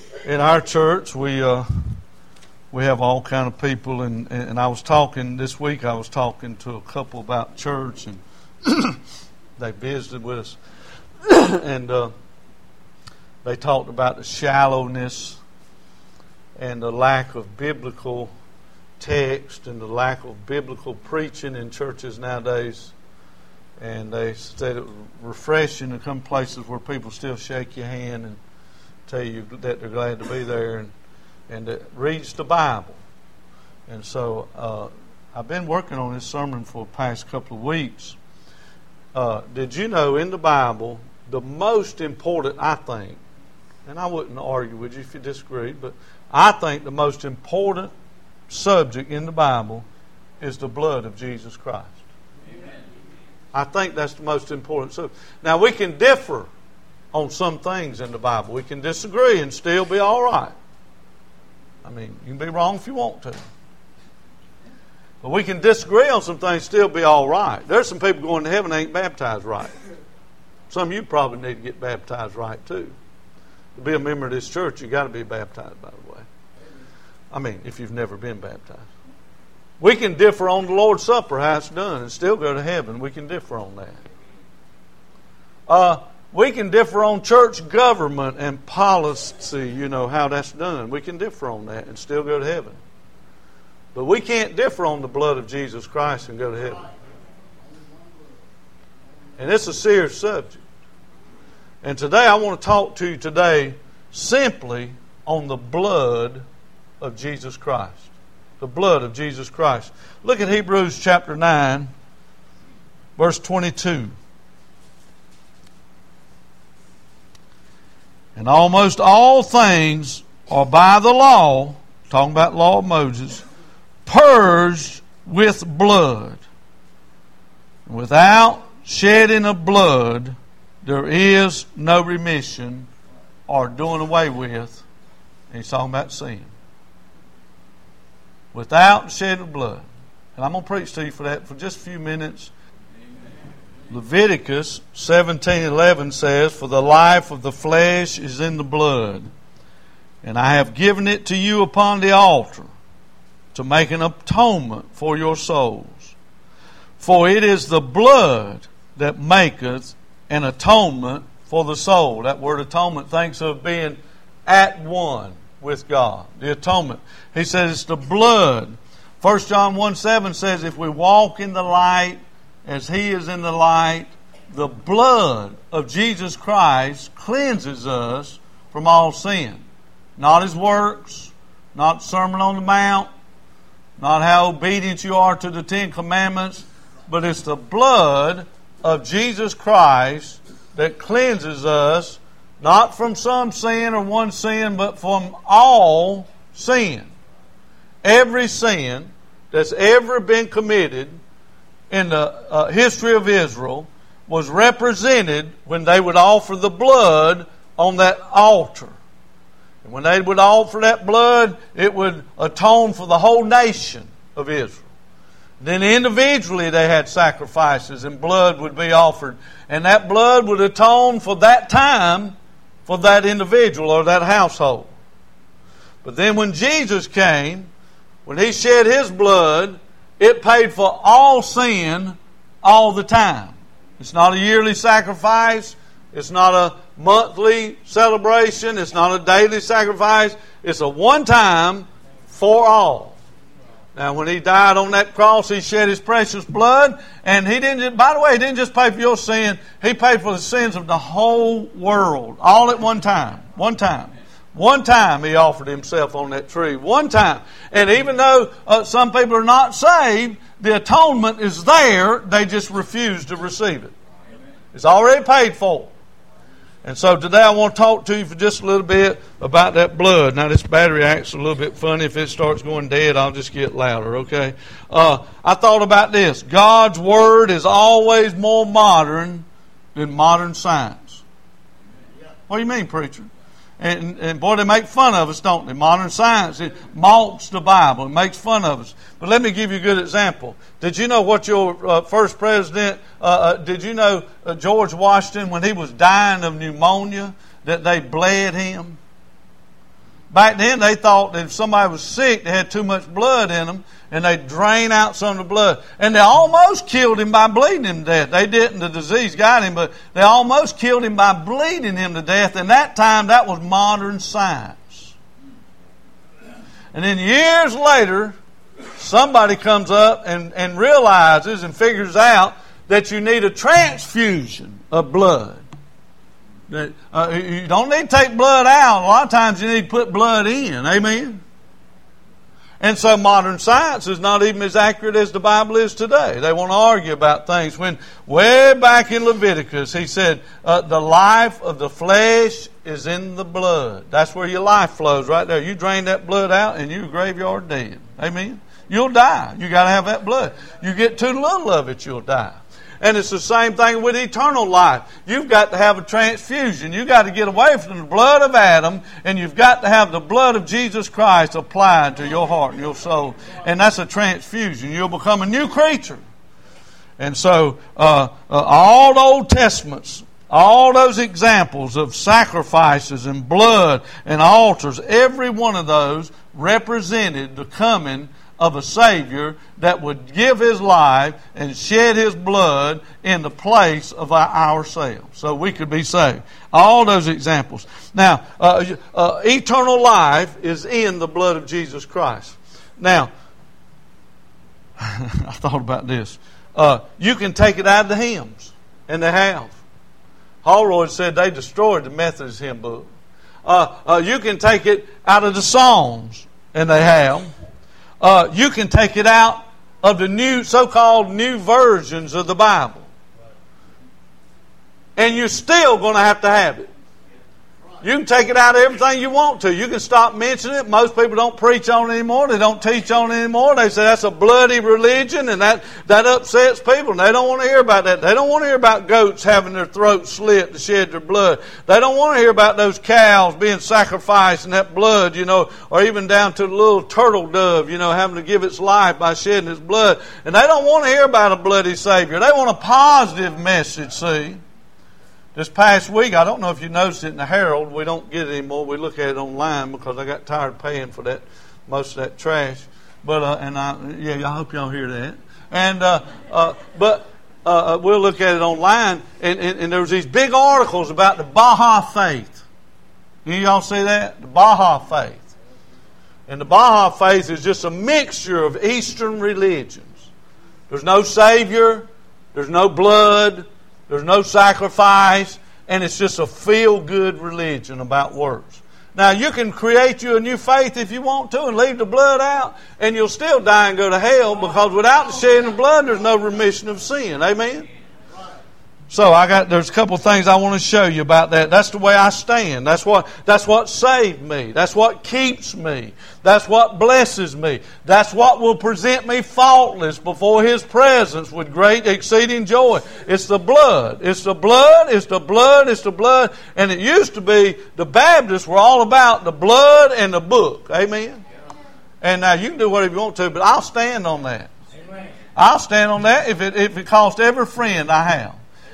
In our church, we have all kind of people, and I was talking this week. I was talking to a couple about church, and they visited with us, and they talked about the shallowness and the lack of biblical text and the lack of biblical preaching in churches nowadays. And they said it was refreshing to come places where people still shake your hand and tell you that they're glad to be there and that reads the Bible. And so I've been working on this sermon for the past couple of weeks. Did you know in the Bible, the most important, I think, and I wouldn't argue with you if you disagreed, but I think the most important subject in the Bible is the blood of Jesus Christ. I think that's the most important subject. Now, we can differ on some things in the Bible. We can disagree and still be all right. I mean, you can be wrong if you want to. But we can disagree on some things and still be all right. There's some people going to heaven that ain't baptized right. Some of you probably need to get baptized right too. To be a member of this church, you've got to be baptized, by the way. I mean, if you've never been baptized. We can differ on the Lord's Supper, how it's done, and still go to heaven. We can differ on that. We can differ on church government and policy, how that's done. We can differ on that and still go to heaven. But we can't differ on the blood of Jesus Christ and go to heaven. And it's a serious subject. And today I want to talk to you today simply on the blood of Jesus Christ. The blood of Jesus Christ. Look at Hebrews chapter 9, verse 22. And almost all things are by the law, talking about the law of Moses, purged with blood. Without shedding of blood, there is no remission or doing away with. And he's talking about sin. Without shedding of blood. And I'm going to preach to you for that for just a few minutes. Leviticus 17:11 says, "For the life of the flesh is in the blood, and I have given it to you upon the altar to make an atonement for your souls. For it is the blood that maketh an atonement for the soul." That word atonement thinks of being at one with God. The atonement. He says it's the blood. 1 John 1:7 says, "If we walk in the light as He is in the light, the blood of Jesus Christ cleanses us from all sin." Not His works, not Sermon on the Mount, not how obedient you are to the Ten Commandments, but it's the blood of Jesus Christ that cleanses us, not from some sin or one sin, but from all sin. Every sin that's ever been committed in the history of Israel was represented when they would offer the blood on that altar. And when they would offer that blood, it would atone for the whole nation of Israel. Then individually they had sacrifices and blood would be offered. And that blood would atone for that time for that individual or that household. But then when Jesus came, when He shed His blood, it paid for all sin all the time. It's not a yearly sacrifice. It's not a monthly celebration. It's not a daily sacrifice. It's a one-time for all. Now, when He died on that cross, He shed His precious blood. And He didn't, by the way, He didn't just pay for your sin. He paid for the sins of the whole world. All at one time. One time. One time He offered Himself on that tree. One time. And even though some people are not saved, the atonement is there. They just refuse to receive it. It's already paid for. And so today I want to talk to you for just a little bit about that blood. Now this battery acts a little bit funny. If it starts going dead, I'll just get louder, okay? I thought about this. God's Word is always more modern than modern science. What do you mean, preacher? And boy, they make fun of us, don't they? Modern science, it mocks the Bible. It makes fun of us. But let me give you a good example. Did you know what your first president, did you know George Washington, when he was dying of pneumonia, that they bled him? Back then, they thought that if somebody was sick, they had too much blood in them, and they'd drain out some of the blood. And they almost killed him by bleeding him to death. They didn't. The disease got him, but they almost killed him by bleeding him to death. And that time, that was modern science. And then years later, somebody comes up and realizes and figures out that you need a transfusion of blood. That you don't need to take blood out. A lot of times you need to put blood in. Amen? And so modern science is not even as accurate as the Bible is today. They want to argue about things. When way back in Leviticus, he said, the life of the flesh is in the blood. That's where your life flows right there. You drain that blood out and you're graveyard dead. Amen? You'll die. You got to have that blood. You get too little of it, you'll die. And it's the same thing with eternal life. You've got to have a transfusion. You've got to get away from the blood of Adam, and you've got to have the blood of Jesus Christ applied to your heart and your soul. And that's a transfusion. You'll become a new creature. And so all the Old Testaments, all those examples of sacrifices and blood and altars, every one of those represented the coming of a Savior that would give His life and shed His blood in the place of ourselves, so we could be saved. All those examples. Now, eternal life is in the blood of Jesus Christ. Now, I thought about this. You can take it out of the hymns, and they have. Holroyd said they destroyed the Methodist hymn book. You can take it out of the Psalms, and they have. You can take it out of the new, so-called new versions of the Bible. And you're still going to have it. You can take it out of everything you want to. You can stop mentioning it. Most people don't preach on it anymore. They don't teach on it anymore. They say that's a bloody religion, and that upsets people. And they don't want to hear about that. They don't want to hear about goats having their throats slit to shed their blood. They don't want to hear about those cows being sacrificed and that blood, or even down to the little turtle dove, having to give its life by shedding its blood. And they don't want to hear about a bloody Savior. They want a positive message, see. This past week, I don't know if you noticed it in the Herald. We don't get it anymore. We look at it online because I got tired of paying for that, most of that trash. But I hope y'all hear that. And we'll look at it online. And there was these big articles about the Baha'i faith. Any of y'all see that? The Baha'i faith. And the Baha'i faith is just a mixture of Eastern religions. There's no Savior. There's no blood. There's no sacrifice, and it's just a feel-good religion about works. Now, you can create you a new faith if you want to and leave the blood out, and you'll still die and go to hell, because without the shedding of blood, there's no remission of sin. Amen? So there's a couple of things I want to show you about that. That's the way I stand. That's what saved me. That's what keeps me. That's what blesses me. That's what will present me faultless before His presence with great exceeding joy. It's the blood. It's the blood. It's the blood. It's the blood. And it used to be the Baptists were all about the blood and the book. Amen? And now you can do whatever you want to, but I'll stand on that. I'll stand on that if it costs every friend I have.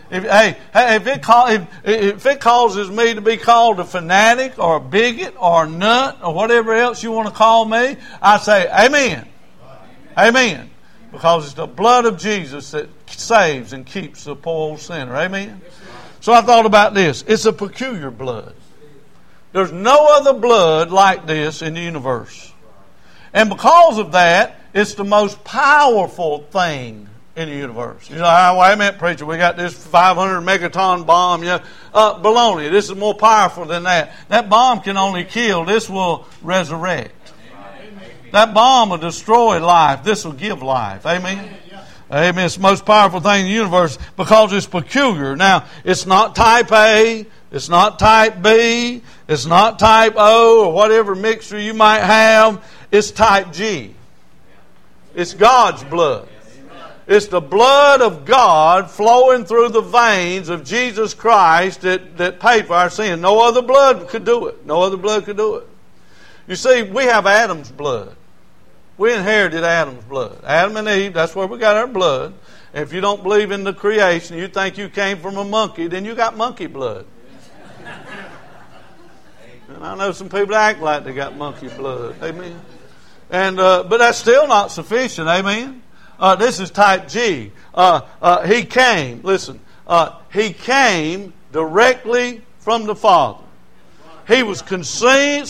If it causes me to be called a fanatic or a bigot or a nut or whatever else you want to call me, I say amen. Amen. Because it's the blood of Jesus that saves and keeps the poor old sinner. Amen. So I thought about this. It's a peculiar blood. There's no other blood like this in the universe. And because of that, it's the most powerful thing in the universe. Wait a minute, preacher, we got this 500 megaton bomb. Baloney. This is more powerful than that. That bomb can only kill. This will resurrect. That bomb will destroy life. This will give life. Amen? Amen. It's the most powerful thing in the universe because it's peculiar. Now, it's not type A. It's not type B. It's not type O or whatever mixture you might have. It's type G. It's God's blood. It's the blood of God flowing through the veins of Jesus Christ that paid for our sin. No other blood could do it. No other blood could do it. You see, we have Adam's blood. We inherited Adam's blood. Adam and Eve, that's where we got our blood. And if you don't believe in the creation, you think you came from a monkey, then you got monkey blood. And I know some people act like they got monkey blood. Amen. And but that's still not sufficient. Amen. This is type G. He came. Listen. He came directly from the Father. He was conceived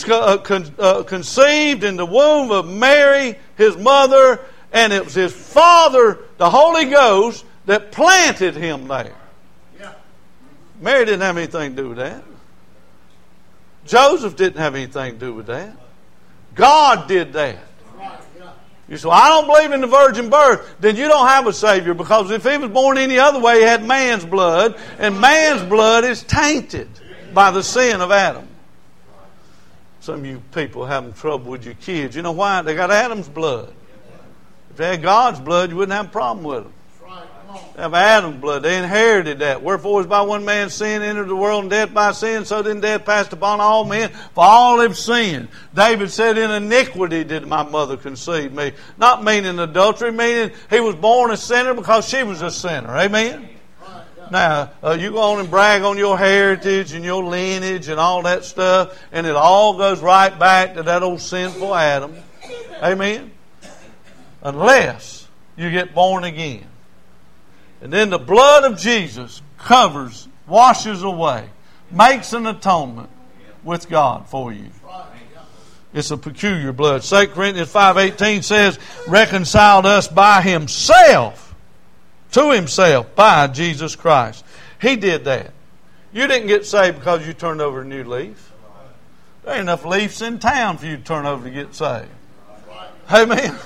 in the womb of Mary, his mother, and it was his Father, the Holy Ghost, that planted him there. Mary didn't have anything to do with that. Joseph didn't have anything to do with that. God did that. You say, well, I don't believe in the virgin birth. Then you don't have a Savior, because if he was born any other way, he had man's blood, and man's blood is tainted by the sin of Adam. Some of you people having trouble with your kids. You know why? They got Adam's blood. If they had God's blood, you wouldn't have a problem with them. They have Adam's blood. They inherited that. Wherefore, as by one man's sin entered the world, and death by sin, so then death passed upon all men, for all have sinned. David said, in iniquity did my mother conceive me. Not meaning adultery, meaning he was born a sinner because she was a sinner. Amen? Now, you go on and brag on your heritage and your lineage and all that stuff, and it all goes right back to that old sinful Adam. Amen? Unless you get born again. And then the blood of Jesus covers, washes away, makes an atonement with God for you. It's a peculiar blood. 2 Corinthians 5:18 says, reconciled us by himself, to himself, by Jesus Christ. He did that. You didn't get saved because you turned over a new leaf. There ain't enough leaves in town for you to turn over to get saved. Amen.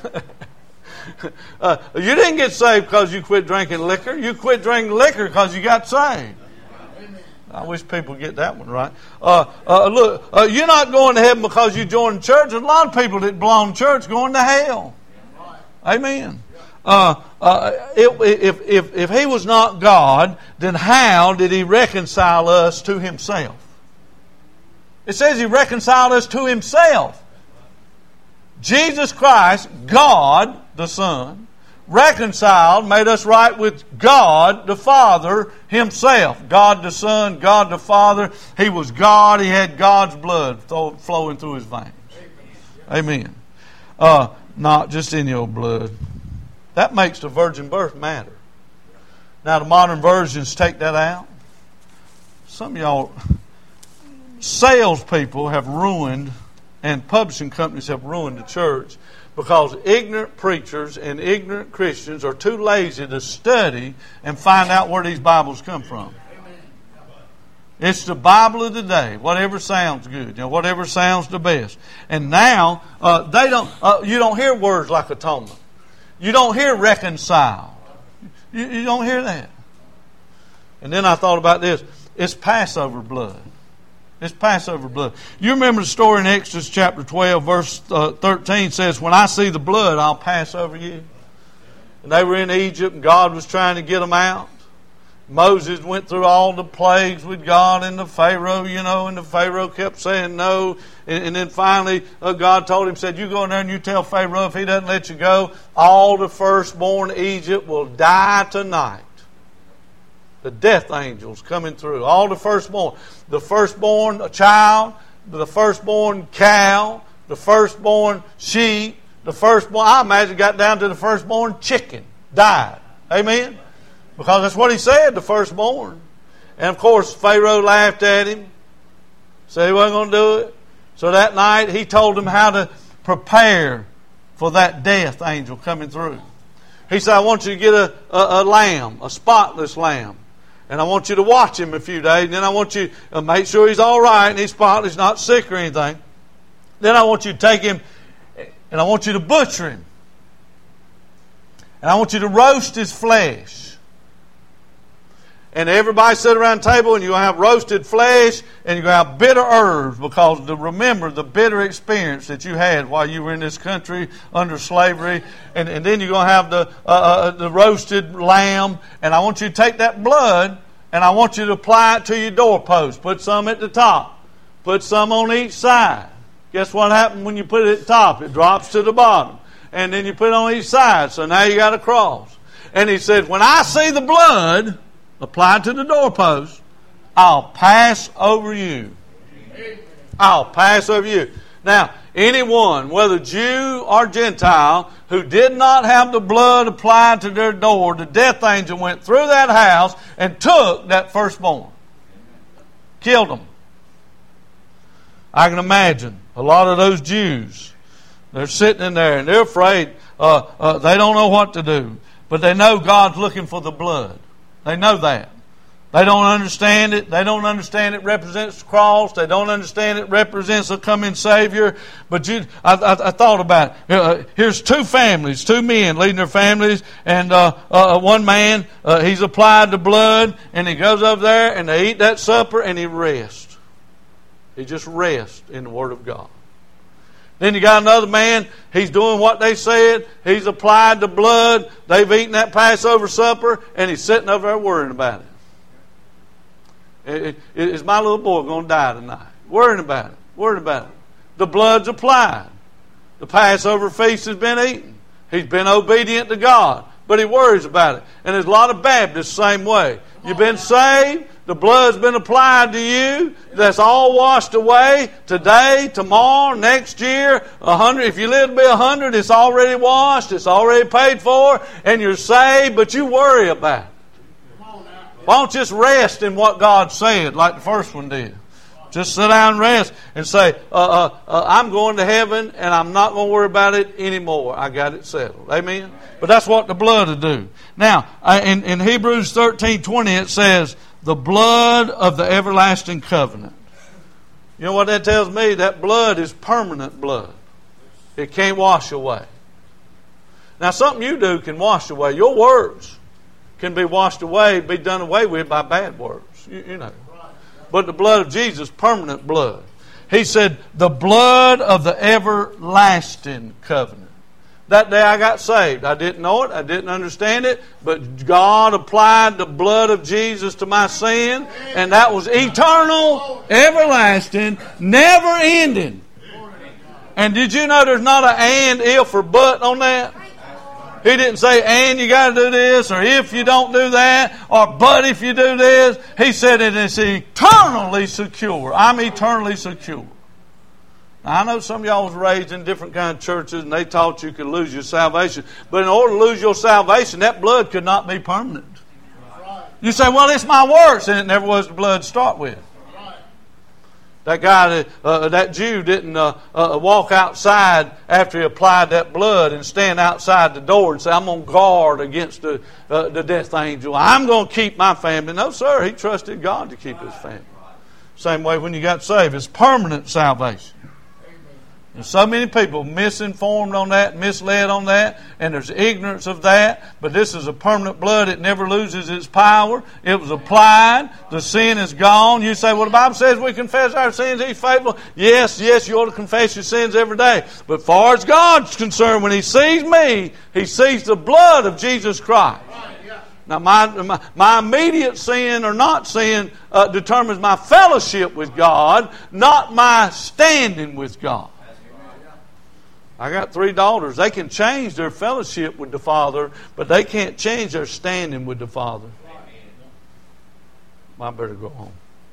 You didn't get saved because you quit drinking liquor. You quit drinking liquor because you got saved. I wish people get that one right. Look, you're not going to heaven because you joined church. There's a lot of people that belong to church going to hell. Amen. If he was not God, then how did he reconcile us to himself? It says he reconciled us to himself. Jesus Christ, God the Son, reconciled, made us right with God the Father himself. God the Son, God the Father. He was God. He had God's blood flowing through his veins. Amen. Not just any old blood. That makes the virgin birth matter. Now the modern versions take that out. Some of y'all salespeople have ruined, and publishing companies have ruined the church, because ignorant preachers and ignorant Christians are too lazy to study and find out where these Bibles come from. It's the Bible of the day. Whatever sounds good, whatever sounds the best. And now you don't hear words like atonement. You don't hear reconciled. You don't hear that. And then I thought about this. It's Passover blood. It's Passover blood. You remember the story in Exodus chapter 12, verse 13 says, when I see the blood, I'll pass over you. And they were in Egypt, and God was trying to get them out. Moses went through all the plagues with God and the Pharaoh, and the Pharaoh kept saying no. And then finally God told him, said, you go in there and you tell Pharaoh if he doesn't let you go, all the firstborn in Egypt will die tonight. The death angels coming through. All the firstborn. The firstborn child, the firstborn cow, the firstborn sheep, the firstborn, I imagine got down to the firstborn chicken. Died. Amen? Because that's what he said, the firstborn. And of course, Pharaoh laughed at him. Said he wasn't going to do it. So that night, he told them how to prepare for that death angel coming through. He said, I want you to get a lamb, a spotless lamb. And I want you to watch him a few days. And then I want you to make sure he's all right and he's spotless, not sick or anything. Then I want you to take him and I want you to butcher him. And I want you to roast his flesh. And everybody sit around the table and you're going to have roasted flesh and you're going to have bitter herbs, because remember the bitter experience that you had while you were in this country under slavery. And then you're going to have the roasted lamb. And I want you to take that blood and I want you to apply it to your doorpost. Put some at the top. Put some on each side. Guess what happens when you put it at the top? It drops to the bottom. And then you put it on each side. So now you got a cross. And he said, when I see the blood applied to the doorpost, I'll pass over you. I'll pass over you. Now, anyone, whether Jew or Gentile, who did not have the blood applied to their door, the death angel went through that house and took that firstborn. Killed them. I can imagine a lot of those Jews, they're sitting in there and they're afraid. They don't know what to do. But they know God's looking for the blood. They know that. They don't understand it. They don't understand it represents the cross. They don't understand it represents a coming Savior. But I thought about it. Here's two families, two men leading their families, and one man, he's applied the blood, and he goes over there, and they eat that supper, and he rests. He just rests in the Word of God. Then you got another man, he's doing what they said. He's applied the blood. They've eaten that Passover supper, and he's sitting over there worrying about it. Is my little boy going to die tonight? Worrying about it. Worrying about it. The blood's applied. The Passover feast has been eaten. He's been obedient to God, but he worries about it. And there's a lot of Baptists the same way. You've been saved. The blood's been applied to you. That's all washed away today, tomorrow, next year, 100. If you live to be 100, it's already washed. It's already paid for, and you're saved. But you worry about it. Why don't you just rest in what God said, like the first one did? Just sit down and rest and say, I'm going to heaven and I'm not going to worry about it anymore. I got it settled. Amen? But that's what the blood will do. Now, in Hebrews 13:20 it says, the blood of the everlasting covenant. You know what that tells me? That blood is permanent blood. It can't wash away. Now, something you do can wash away. Your words can be washed away, be done away with by bad words. You know. But the blood of Jesus, permanent blood. He said, the blood of the everlasting covenant. That day I got saved. I didn't know it. I didn't understand it. But God applied the blood of Jesus to my sin. And that was eternal, everlasting, never ending. And did you know there's not an and, if, or but on that? He didn't say, and you got to do this, or if you don't do that, or but if you do this. He said it is eternally secure. I'm eternally secure. Now, I know some of y'all was raised in different kind of churches, and they taught you could lose your salvation. But in order to lose your salvation, that blood could not be permanent. You say, well, it's my works, and it never was the blood to start with. That guy, that Jew didn't walk outside after he applied that blood and stand outside the door and say, I'm going to guard against the death angel. I'm going to keep my family. No, sir. He trusted God to keep his family. Same way when you got saved. It's permanent salvation. And so many people misinformed on that, misled on that, and there's ignorance of that. But this is a permanent blood. It never loses its power. It was applied. The sin is gone. You say, well, the Bible says we confess our sins. He's faithful. Yes, you ought to confess your sins every day. But as far as God's concerned, when He sees me, He sees the blood of Jesus Christ. Now, my immediate sin or not sin determines my fellowship with God, not my standing with God. I got 3 daughters. They can change their fellowship with the Father, but they can't change their standing with the Father. I better go home.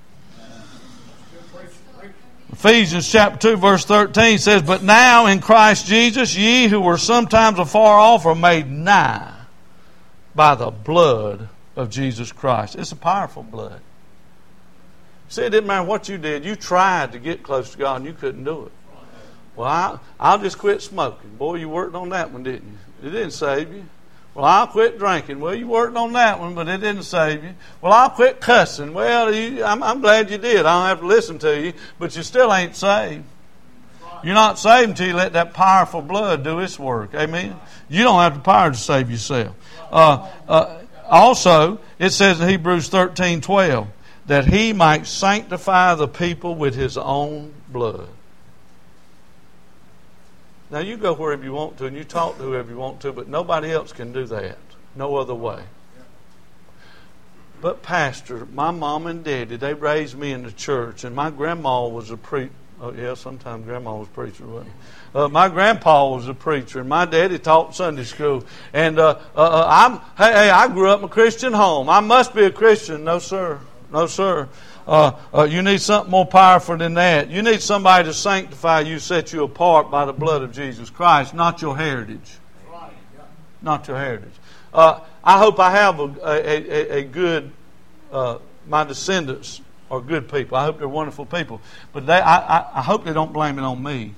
Ephesians chapter 2 verse 13 says, but now in Christ Jesus, ye who were sometimes afar off are made nigh by the blood of Jesus Christ. It's a powerful blood. See, it didn't matter what you did. You tried to get close to God and you couldn't do it. Well, I'll just quit smoking. Boy, you worked on that one, didn't you? It didn't save you. Well, I'll quit drinking. Well, you worked on that one, but it didn't save you. Well, I'll quit cussing. Well, I'm glad you did. I don't have to listen to you, but you still ain't saved. You're not saved until you let that powerful blood do its work. Amen? You don't have the power to save yourself. Also, it says in Hebrews 13:12 that He might sanctify the people with His own blood. Now, you go wherever you want to and you talk to whoever you want to, but nobody else can do that. No other way. But, Pastor, my mom and daddy, they raised me in the church, and my grandma was a preacher. Oh, yeah, sometimes grandma was a preacher, wasn't he? My grandpa was a preacher, and my daddy taught Sunday school. And I grew up in a Christian home. I must be a Christian. No, sir. No, sir. You need something more powerful than that. You need somebody to sanctify you, set you apart by the blood of Jesus Christ, not your heritage. Not your heritage. I hope I have a good, my descendants are good people. I hope they're wonderful people. But I hope they don't blame it on me.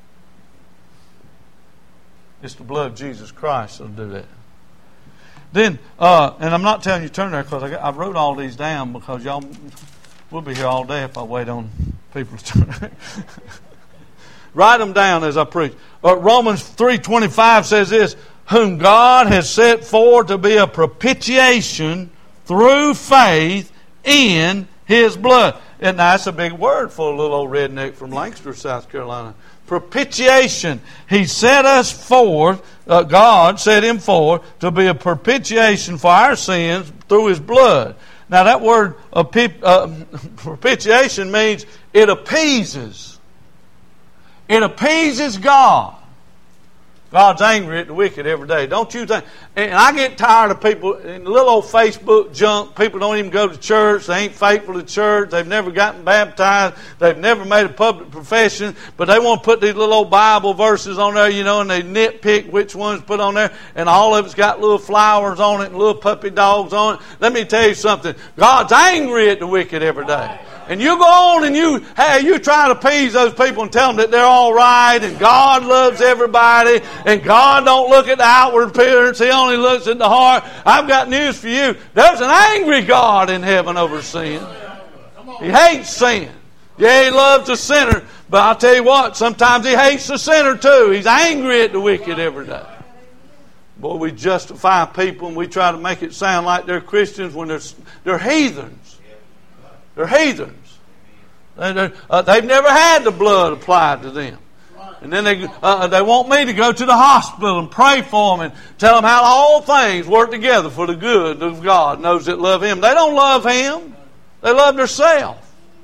It's the blood of Jesus Christ that'll do that. Then, and I'm not telling you to turn there because I wrote all these down because y'all will be here all day if I wait on people to turn there. Write them down as I preach. Romans 3:25 says this, whom God has set forth to be a propitiation through faith in His blood. And that's a big word for a little old redneck from Lancaster, South Carolina. Propitiation. He set us forth, God set Him forth to be a propitiation for our sins through His blood. Now that word propitiation means it appeases. It appeases God. God's angry at the wicked every day. Don't you think? And I get tired of people in little old Facebook junk. People don't even go to church. They ain't faithful to church. They've never gotten baptized. They've never made a public profession. But they want to put these little old Bible verses on there, and they nitpick which ones put on there. And all of it's got little flowers on it and little puppy dogs on it. Let me tell you something. God's angry at the wicked every day. And you go on and you try to appease those people and tell them that they're all right and God loves everybody and God don't look at the outward appearance. He only looks at the heart. I've got news for you. There's an angry God in heaven over sin. He hates sin. Yeah, He loves the sinner. But I'll tell you what, sometimes He hates the sinner too. He's angry at the wicked every day. Boy, we justify people and we try to make it sound like they're Christians when they're heathens. They're heathens. They've never had the blood applied to them. And then they want me to go to the hospital and pray for them and tell them how all things work together for the good of God and those that love Him. They don't love Him. They love themselves.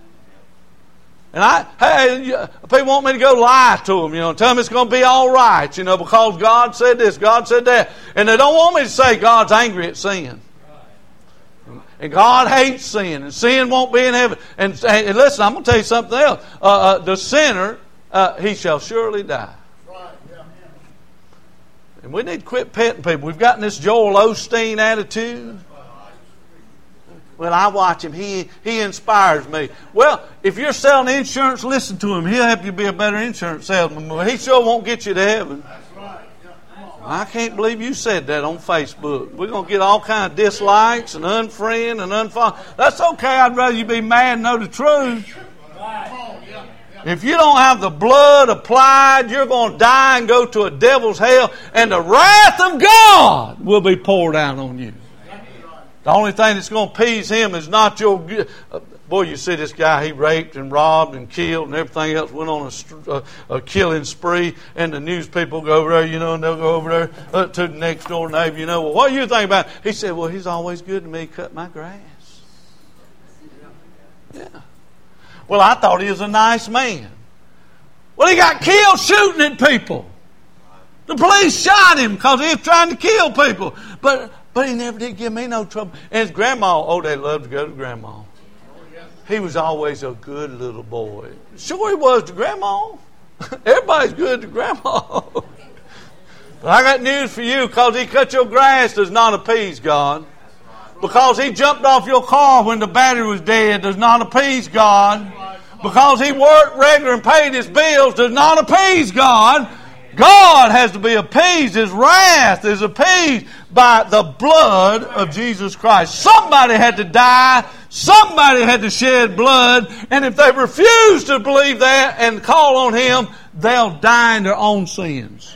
And people want me to go lie to them, tell them it's going to be all right, because God said this, God said that. And they don't want me to say God's angry at sin. And God hates sin, and sin won't be in heaven. And listen, I'm going to tell you something else. The sinner, he shall surely die. And we need to quit petting people. We've gotten this Joel Osteen attitude. Well, I watch him. He inspires me. Well, if you're selling insurance, listen to him. He'll help you be a better insurance salesman. But he sure won't get you to heaven. I can't believe you said that on Facebook. We're going to get all kind of dislikes and unfriend and unfollow. That's okay. I'd rather you be mad and know the truth. If you don't have the blood applied, you're going to die and go to a devil's hell, and the wrath of God will be poured out on you. The only thing that's going to appease Him is not your good. Boy, you see this guy, he raped and robbed and killed and everything else, went on a killing spree, and the news people go over there, and they'll go over there to the next door neighbor, well, what do you think about it? He said, well, he's always good to me, cut my grass. Yeah. Well, I thought he was a nice man. Well, he got killed shooting at people. The police shot him because he was trying to kill people. But he never did give me no trouble. And his grandma, they loved to go to grandma. He was always a good little boy. Sure he was to grandma. Everybody's good to grandma. But I got news for you, because he cut your grass does not appease God. Because he jumped off your car when the battery was dead does not appease God. Because he worked regular and paid his bills does not appease God. God has to be appeased. His wrath is appeased by the blood of Jesus Christ. Somebody had to die. Somebody had to shed blood. And if they refuse to believe that and call on Him, they'll die in their own sins.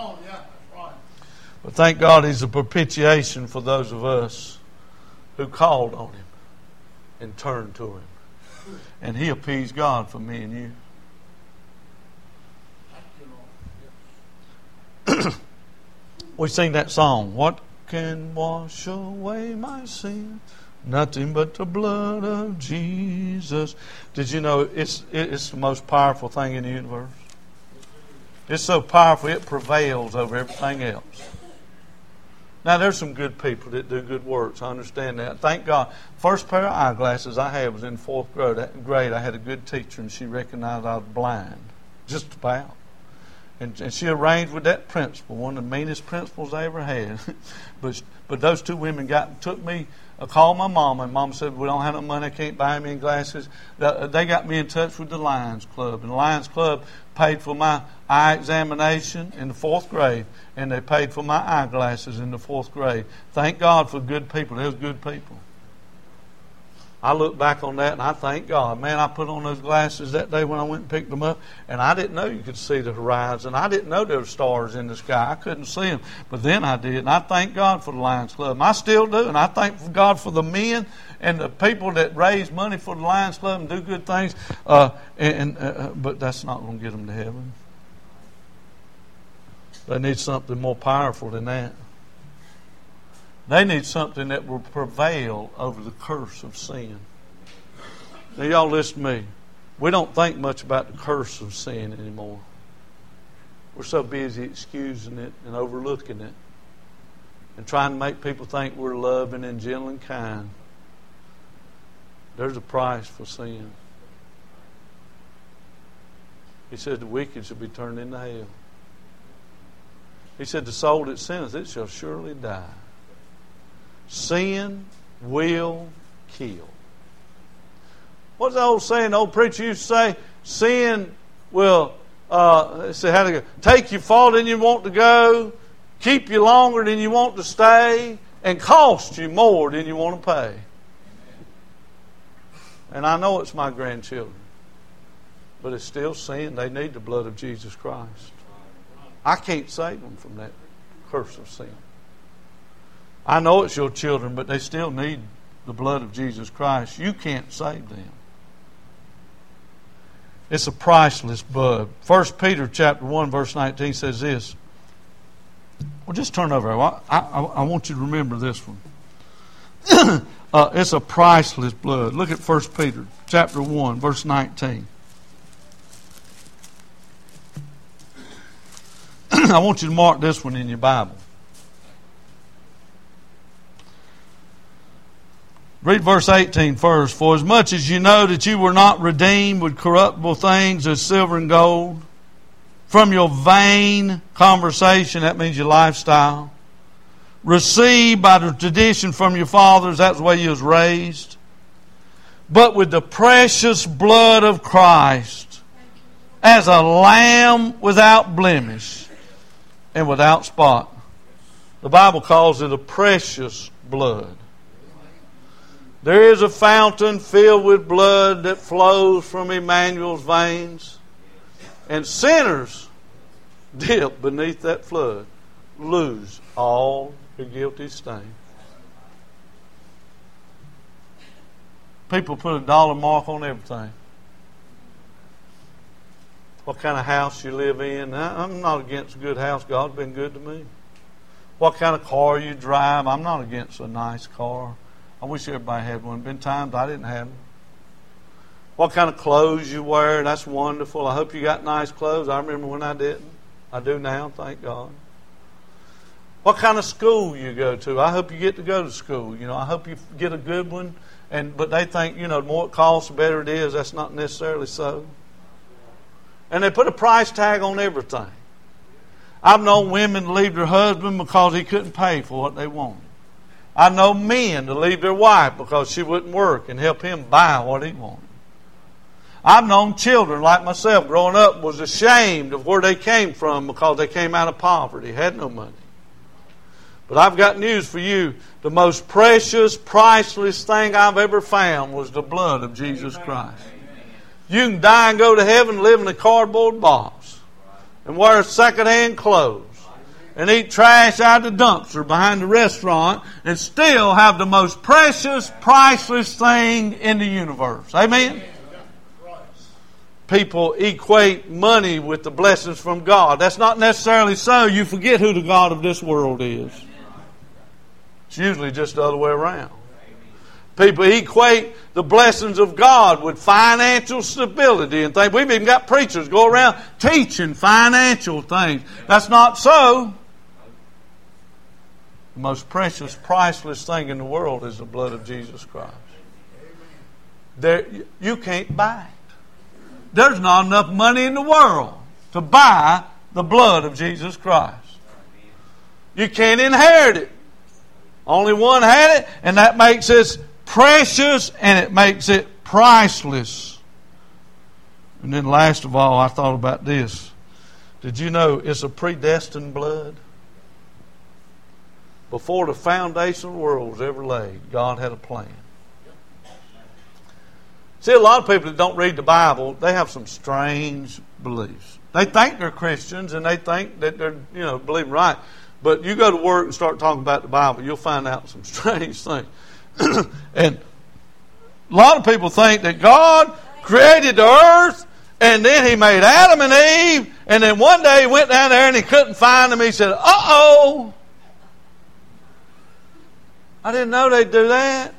But thank God He's a propitiation for those of us who called on Him and turned to Him. And He appeased God for me and you. We sing that song, what can wash away my sin? Nothing but the blood of Jesus. Did you know it's the most powerful thing in the universe? It's so powerful it prevails over everything else. Now, there's some good people that do good works. I understand that. Thank God. First pair of eyeglasses I had was in 4th grade. I had a good teacher, and she recognized I was blind. Just about. And she arranged with that principal, one of the meanest principals I ever had. but those two women took me, called my mama, and Mama said, we don't have no money, I can't buy me any glasses. They got me in touch with the Lions Club. And the Lions Club paid for my eye examination in the 4th grade, and they paid for my eyeglasses in the 4th grade. Thank God for good people. There's good people. I look back on that and I thank God. Man, I put on those glasses that day when I went and picked them up, and I didn't know you could see the horizon. I didn't know there were stars in the sky. I couldn't see them, but then I did. And I thank God for the Lions Club. And I still do. And I thank God for the men and the people that raise money for the Lions Club and do good things. But that's not going to get them to heaven. They need something more powerful than that. They need something that will prevail over the curse of sin. Now, y'all listen to me. We don't think much about the curse of sin anymore. We're so busy excusing it and overlooking it and trying to make people think we're loving and gentle and kind. There's a price for sin. He said the wicked shall be turned into hell. He said the soul that sinneth, it shall surely die. Sin will kill. What's the old saying? The old preacher used to say, sin will take you farther than you want to go, keep you longer than you want to stay, and cost you more than you want to pay. And I know it's my grandchildren, but it's still sin. They need the blood of Jesus Christ. I can't save them from that curse of sin. I know it's your children, but they still need the blood of Jesus Christ. You can't save them. It's a priceless blood. 1 Peter chapter 1, verse 19 says this. Well, just turn over. I want you to remember this one. It's a priceless blood. Look at 1 Peter chapter 1, verse 19. I want you to mark this one in your Bible. Read verse 18 first. For as much as you know that you were not redeemed with corruptible things as silver and gold, from your vain conversation, that means your lifestyle, received by the tradition from your fathers, that's the way you was raised, but with the precious blood of Christ, as a lamb without blemish and without spot. The Bible calls it a precious blood. There is a fountain filled with blood that flows from Emmanuel's veins. And sinners dip beneath that flood, lose all their guilty stain. People put a dollar mark on everything. What kind of house you live in. I'm not against a good house. God's been good to me. What kind of car you drive. I'm not against a nice car. I wish everybody had one. Been times I didn't have them. What kind of clothes you wear. That's wonderful. I hope you got nice clothes. I remember when I didn't. I do now, thank God. What kind of school you go to. I hope you get to go to school. I hope you get a good one. But they think, the more it costs, the better it is. That's not necessarily so. And they put a price tag on everything. I've known women to leave their husband because he couldn't pay for what they wanted. I know men to leave their wife because she wouldn't work and help him buy what he wanted. I've known children like myself growing up was ashamed of where they came from because they came out of poverty, had no money. But I've got news for you. The most precious, priceless thing I've ever found was the blood of Jesus Christ. You can die and go to heaven and live in a cardboard box and wear second-hand clothes and eat trash out of the dumpster behind the restaurant and still have the most precious, priceless thing in the universe. Amen? People equate money with the blessings from God. That's not necessarily so. You forget who the God of this world is. It's usually just the other way around. People equate the blessings of God with financial stability and things. We've even got preachers go around teaching financial things. That's not so. The most precious, priceless thing in the world is the blood of Jesus Christ. You can't buy it. There's not enough money in the world to buy the blood of Jesus Christ. You can't inherit it. Only one had it, and that makes it precious and it makes it priceless. And then last of all, I thought about this. Did you know it's a predestined blood? Before the foundation of the world was ever laid, God had a plan. See, a lot of people that don't read the Bible, they have some strange beliefs. They think they're Christians and they think that they're, believing right. But you go to work and start talking about the Bible, you'll find out some strange things. And a lot of people think that God created the earth and then He made Adam and Eve, and then one day He went down there and He couldn't find them. He said, uh-oh. I didn't know they'd do that.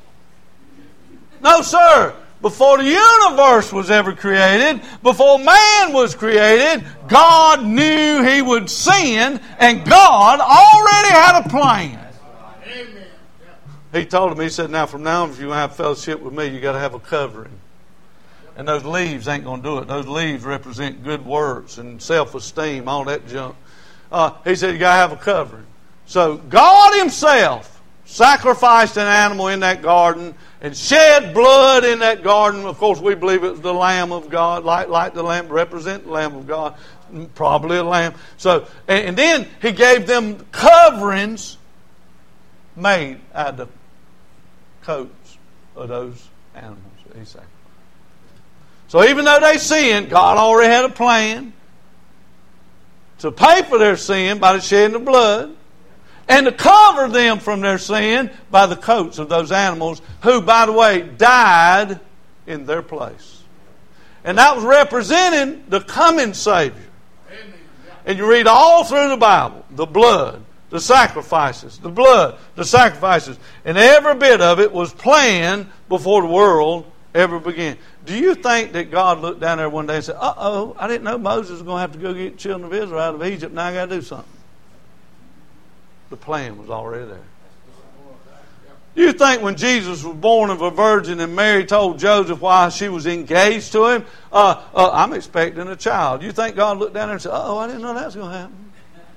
No, sir. Before the universe was ever created, before man was created, God knew he would sin, and God already had a plan. Amen. He told him, he said, now from now on, if you have fellowship with me, you got to have a covering. And those leaves ain't going to do it. Those leaves represent good works and self-esteem, all that junk. He said, you got to have a covering. So God Himself sacrificed an animal in that garden and shed blood in that garden. Of course, we believe it was the Lamb of God, like the Lamb, represent the Lamb of God, probably a lamb. So, and then He gave them coverings made out of the coats of those animals that He sacrificed. So even though they sinned, God already had a plan to pay for their sin by the shedding of blood, and to cover them from their sin by the coats of those animals who, by the way, died in their place. And that was representing the coming Savior. And you read all through the Bible, the blood, the sacrifices, the blood, the sacrifices. And every bit of it was planned before the world ever began. Do you think that God looked down there one day and said, uh-oh, I didn't know Moses was going to have to go get the children of Israel out of Egypt. Now I got to do something. The plan was already there. You think when Jesus was born of a virgin and Mary told Joseph why she was engaged to him, I'm expecting a child. You think God looked down there and said, I didn't know that was going to happen.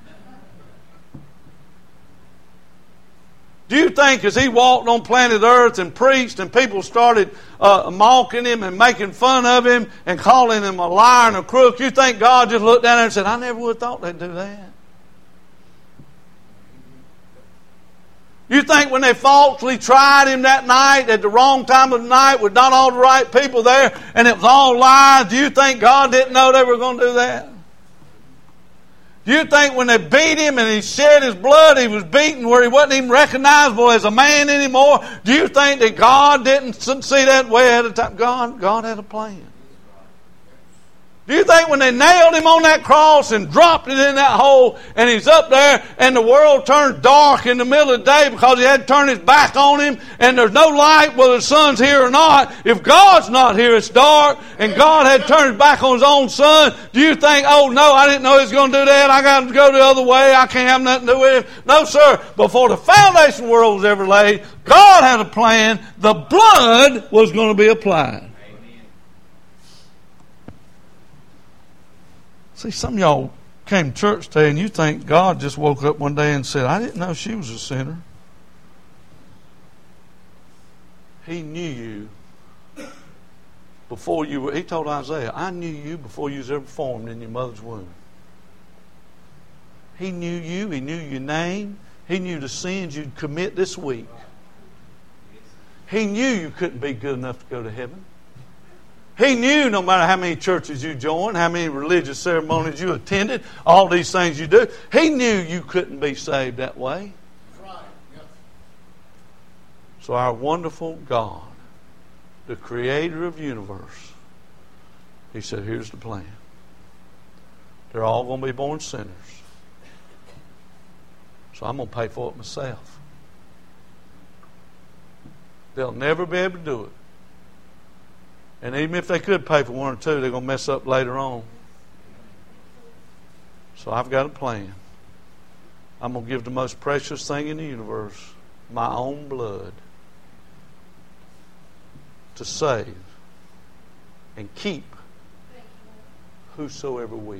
Do you think as He walked on planet Earth and preached and people started mocking Him and making fun of Him and calling Him a liar and a crook, you think God just looked down there and said, I never would have thought they'd do that? You think when they falsely tried Him that night at the wrong time of the night with not all the right people there and it was all lies, do you think God didn't know they were going to do that? Do you think when they beat Him and He shed His blood, He was beaten where He wasn't even recognizable as a man anymore? Do you think that God didn't see that way ahead of time? God had a plan. Do you think when they nailed Him on that cross and dropped it in that hole and He's up there and the world turned dark in the middle of the day because He had to turn His back on Him and there's no light whether the sun's here or not? If God's not here, it's dark, and God had turned His back on His own Son, do you think, oh no, I didn't know He was going to do that, I got to go the other way, I can't have nothing to do with Him? No, sir. Before the foundation of the world was ever laid, God had a plan. The blood was going to be applied. See, some of y'all came to church today and you think God just woke up one day and said, I didn't know she was a sinner. He knew you before you were. He told Isaiah, I knew you before you was ever formed in your mother's womb. He knew you. He knew your name. He knew the sins you'd commit this week. He knew you couldn't be good enough to go to heaven. He knew no matter how many churches you joined, how many religious ceremonies you attended, all these things you do, He knew you couldn't be saved that way. So our wonderful God, the Creator of the universe, He said, here's the plan. They're all going to be born sinners. So I'm going to pay for it myself. They'll never be able to do it. And even if they could pay for one or two, they're going to mess up later on. So I've got a plan. I'm going to give the most precious thing in the universe, my own blood, to save and keep whosoever will.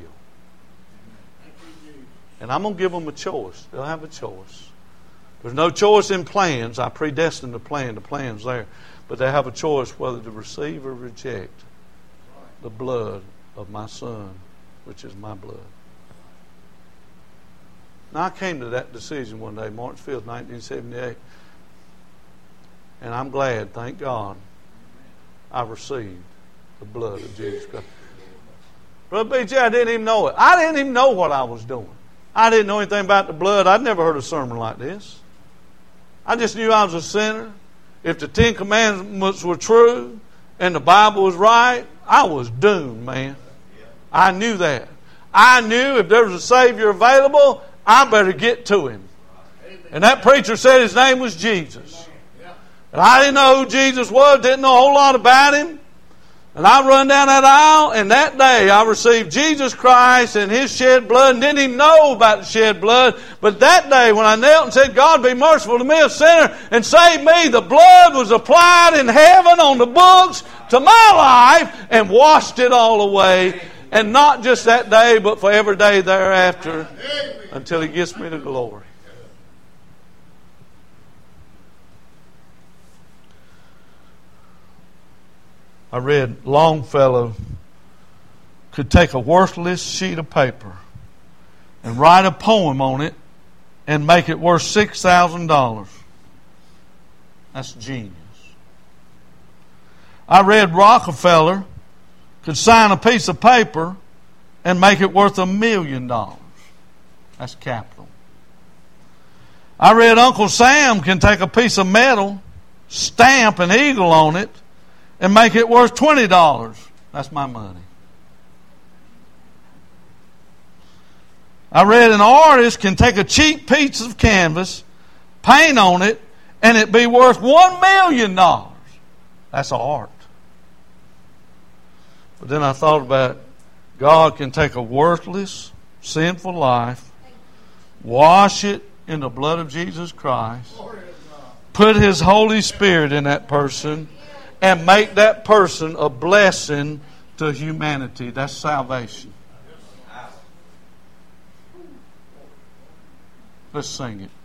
And I'm going to give them a choice. They'll have a choice. There's no choice in plans. I predestined the plan. The plan's there. But they have a choice whether to receive or reject the blood of my Son, which is my blood. Now, I came to that decision one day, March 5th, 1978. And I'm glad, thank God, I received the blood of Jesus Christ. Brother B.J., I didn't even know it. I didn't even know what I was doing. I didn't know anything about the blood. I'd never heard a sermon like this. I just knew I was a sinner. If the 10 Commandments were true and the Bible was right, I was doomed, man. I knew that. I knew if there was a Savior available, I better get to Him. And that preacher said His name was Jesus. And I didn't know who Jesus was, didn't know a whole lot about Him. And I run down that aisle, and that day I received Jesus Christ and His shed blood, and didn't even know about the shed blood. But that day when I knelt and said, God, be merciful to me, a sinner, and save me, the blood was applied in heaven on the books to my life and washed it all away. And not just that day, but for every day thereafter until He gets me to glory. I read Longfellow could take a worthless sheet of paper and write a poem on it and make it worth $6,000. That's genius. I read Rockefeller could sign a piece of paper and make it worth $1 million. That's capital. I read Uncle Sam can take a piece of metal, stamp an eagle on it, and make it worth $20. That's my money. I read an artist can take a cheap piece of canvas, paint on it, and it be worth $1 million. That's art. But then I thought about it. God can take a worthless, sinful life, wash it in the blood of Jesus Christ, put His Holy Spirit in that person, and make that person a blessing to humanity. That's salvation. Let's sing it.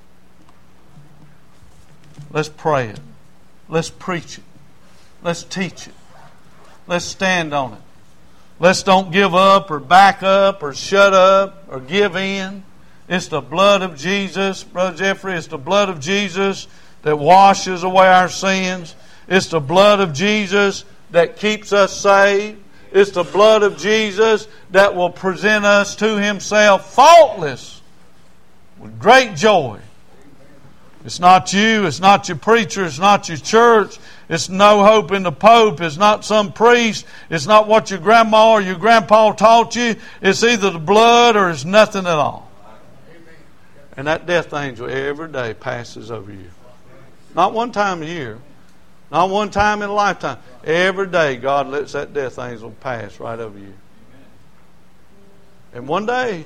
Let's pray it. Let's preach it. Let's teach it. Let's stand on it. Let's don't give up or back up or shut up or give in. It's the blood of Jesus, Brother Jeffrey. It's the blood of Jesus that washes away our sins. It's the blood of Jesus that keeps us saved. It's the blood of Jesus that will present us to Himself faultless with great joy. It's not you. It's not your preacher. It's not your church. It's no hope in the Pope. It's not some priest. It's not what your grandma or your grandpa taught you. It's either the blood or it's nothing at all. And that death angel every day passes over you. Not one time a year. Not one time in a lifetime. Every day God lets that death angel pass right over you. And one day,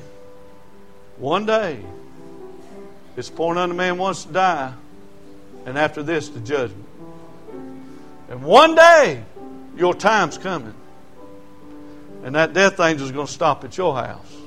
it's appointed unto man once to die, and after this the judgment. And one day, your time's coming. And that death angel is going to stop at your house.